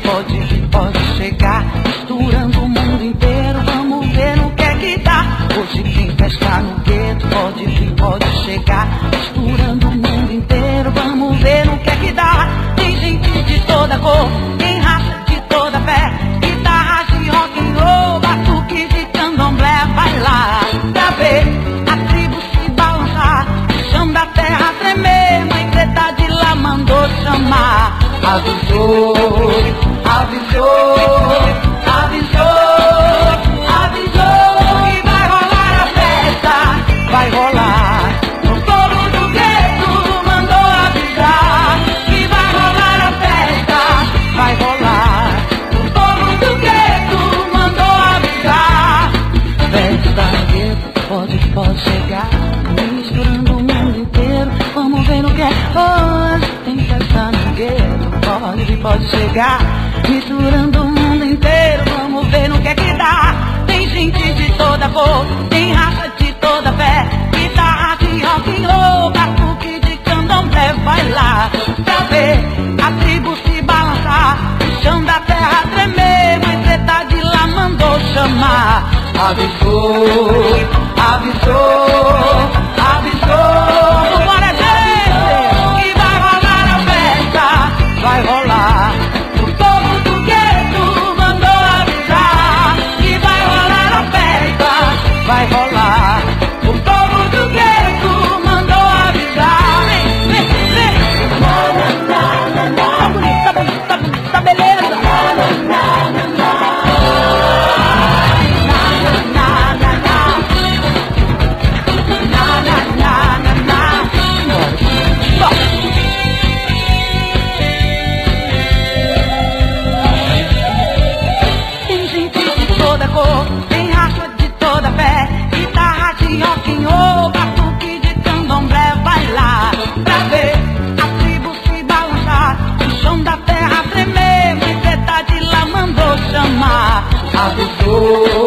pode chegar, misturando o mundo inteiro, vamos ver no que é que dá. Hoje tem festa no gueto, pode chegar, misturando o mundo inteiro, vamos ver no que é que dá. Tem gente de toda cor, tem raça de toda fé, guitarras de rock and roll, batuques de candomblé, vai lá pra ver a tribo se balançar, o chão da terra tremer, mãe preta de lá mandou chamar. Avisou, avisou, avisou, avisou que vai rolar a festa, vai rolar. O povo do gueto mandou avisar que vai rolar a festa, vai rolar. O povo do gueto mandou avisar. Festa no gueto, pode chegar, misturando o mundo inteiro, vamos ver no que é. Hoje tem festa no gueto, pode chegar, misturando o mundo inteiro, vamos ver no que é que dá. Tem gente de toda cor, tem raça de toda fé, guitarra de rock and roll, batuque de candomblé, vai lá pra ver a tribo se balançar, o chão da terra tremer, mãe preta de lá mandou chamar. Avisou, avisou, avisou, bora gente, que vai rolar a festa, vai rolar. O povo do gueto mandou avisar que vai rolar a festa, vai rolar. O povo do gueto mandou avisar. Vem, vem, tá bonito, tá bonito, tá bonito, tá beleza. Tem raça de toda fé, guitarra de rock and roll, batuque de candomblé, vai lá pra ver a tribo se balançar, o chão da terra tremer, mãe preta de lá mandou chamar. Avisou,